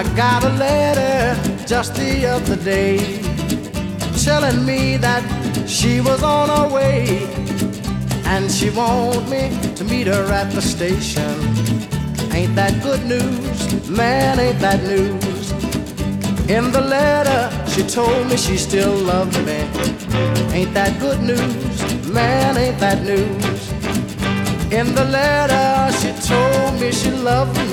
I got a letter just the other day telling me that she was on her way, and she want me to meet her at the station. Ain't that good news? Man, ain't that news? In the letter, she told me she still loved me. Ain't that good news? Man, ain't that news? In the letter, she told me she loved me.